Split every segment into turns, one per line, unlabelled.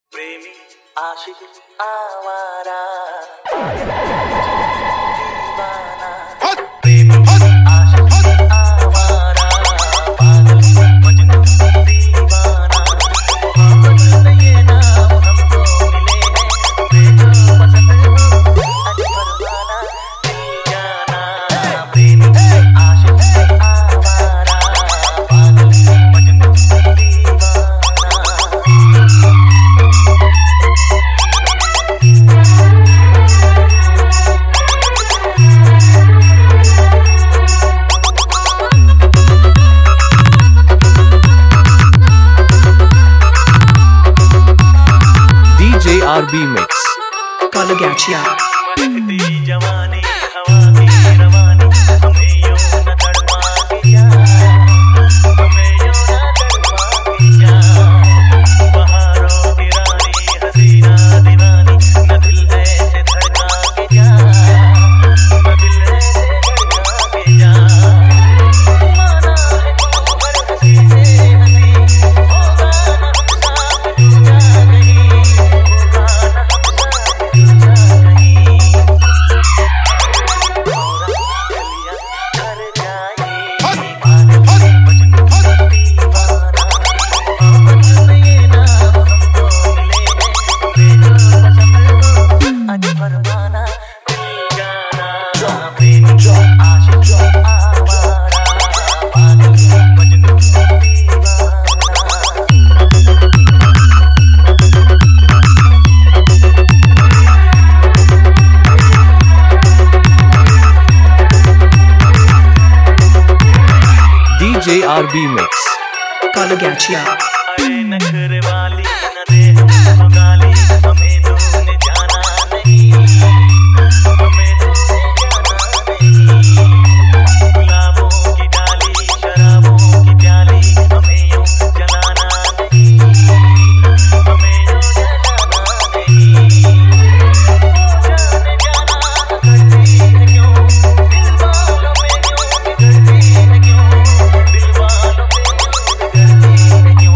प्रेमी आशिक आवारा दीवाना प्रेमी आशिक आवारा पागल मजनू दीवाना मोहब्बत में ये नाम हमको मिले हैं बेजो पसंद हो आज परवाना दिल जाना प्रेमी आशिक आवारा पागल मजनू दीवाना।
DJ RB Mix
Kalagachia
जवानी हवा की रवानी हमें यूं न तड़पा के जा हमें यूं न तड़पा के जा बहारों की रानी हसीना दीवानी न दिल ऐसे धड़का के जा न दिल ऐसे धड़का के जा माना है तू हर हंसी से हंसी होगा न हमसा दूजा कहीं होगा न हमसा दूजा कहीं
DJ RB Mix
Kalagachia
नखरे वाली न दे हमको गाली हमें तूने जाना नहीं हमें तूने जाना नहीं गुलाबों की डाली शराबों की प्याली हमें यूं जलाना नहीं हमें यूं जलाना नहीं जाने जाना करती है क्यों दिल वालों में यूं बिगड़ती है क्यों दिल वालों में यूं बिगड़ती है क्यों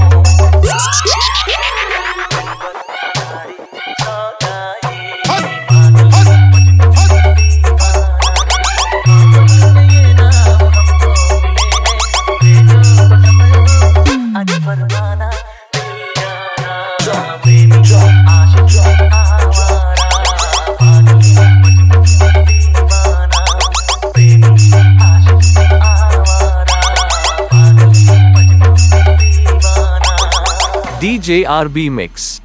DJ RB Mix